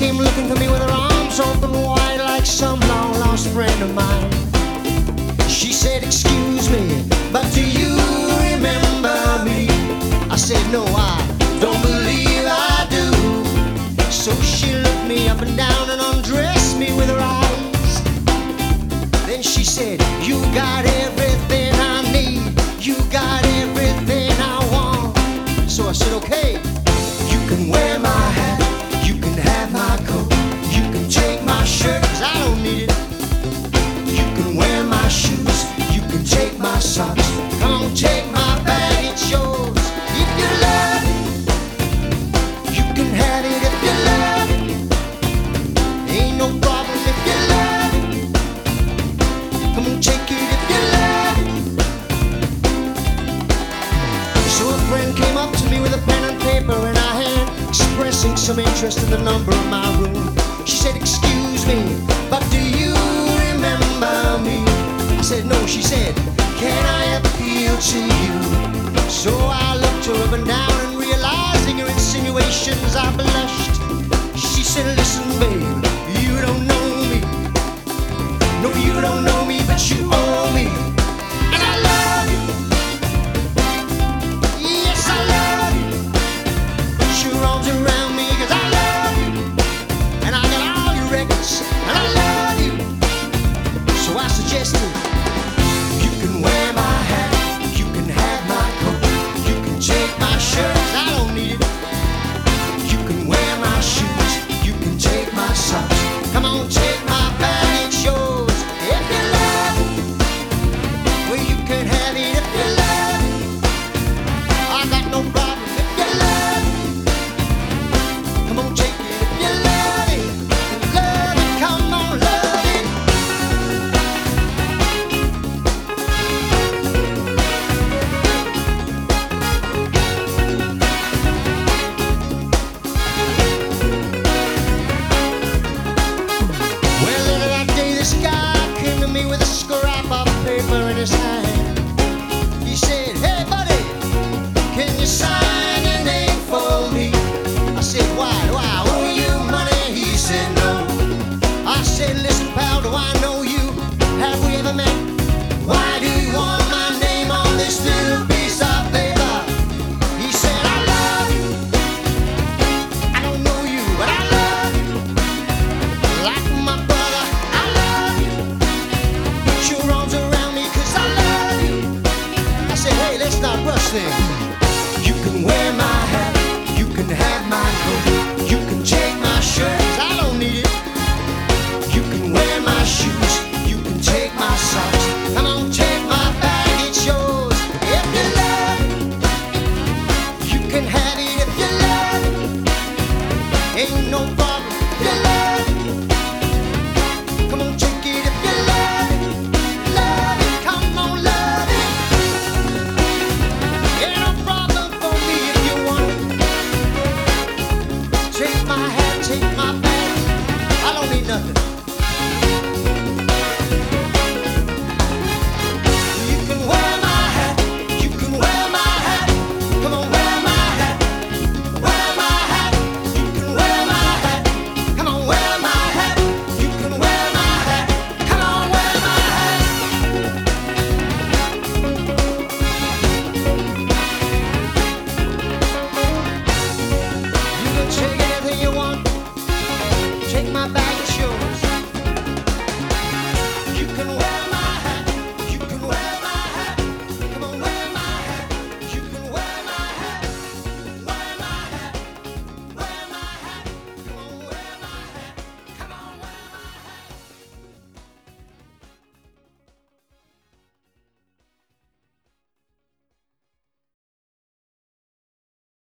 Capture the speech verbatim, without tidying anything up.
came looking for me with her arms open wide like some long-lost friend of mine. She said, excuse me, but do you remember me? I said, no, I don't believe I do. So she looked me up and down and undressed me with her eyes. Then she said, you got everything I need, you got everything I want. So I said, okay, you can wear my hat, you can have my coat, you can take my shirt, 'cause I don't need it. You can wear my shoes, you can take my socks. Come on, take my bag, it's yours. If you love it, you can have it. If you love it, ain't no problem. If you love it, come on, take it. If you love it. So a friend came up to me with a pen and paper in her hand, expressing some interest in the number of my room. She said, excuse me, but do you remember me? I said, no. She said, can I appeal to you? So I looked her up and down, and realizing her insinuations, I blushed. She said, listen, babe, you don't know me. No, you don't know me, but you owe me. And I love you. Yes, I love you. Put your arms around me, 'cause I love you. And I got all your records, and I love you. So I suggested, you can wear my hat, you can have my coat, you can take my shirt, 'cause I don't need it. You can wear my shoes, you can take my socks. Come on, take my bag, it's yours. If you love it, well, you can have it. If you love it, I got no problem. If you love it, come on, take it. If you love it, love it, come on, love it. Well, later that day, this guy came to me with a scrap of paper in his hand. He said, hey, buddy, can you sign your name for me? I said, why? Do I owe you money? He said, no. I said, listen, pal, do I know you? Have we ever met? Why do you want my name on this little piece of paper? He said, I love you. I don't know you, but I love you. Like my brother, I love you. Put your arms around me, 'cause I love you. I said, hey, let's not rush things. You can wear my hat, you can have my coat, you can take my shirt, 'cause I don't need it. You can wear my shoes, you can take my socks. Come on, take my bag, it's yours. If you love it, you can have it. If you love it, ain't no problem. If you love it,